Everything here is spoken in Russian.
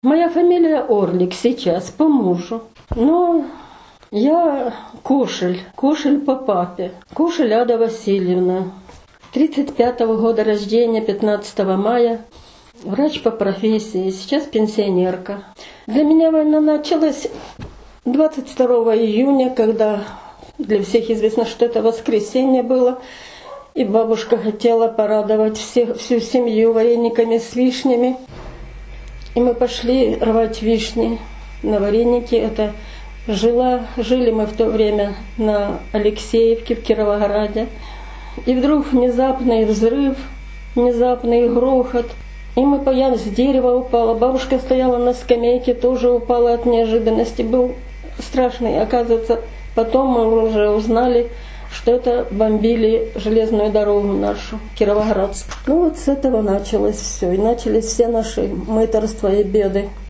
Моя фамилия Орлик сейчас, по мужу. Но я Кошель по папе. Кошель Ада Васильевна. 35-го года рождения, 15 мая. Врач по профессии, сейчас пенсионерка. Для меня война началась 22 июня, когда для всех известно, что это воскресенье было. И бабушка хотела порадовать всю семью варениками с вишнями. И мы пошли рвать вишни на вареники. Жили мы в то время на Алексеевке в Кировограде. И вдруг внезапный взрыв, внезапный грохот. И я с дерева упала. Бабушка стояла на скамейке, тоже упала от неожиданности. Был страшный. Оказывается, потом мы уже узнали, что это бомбили железную дорогу нашу, Кировоградскую. Ну вот с этого началось все. И начались все наши мытарства и беды.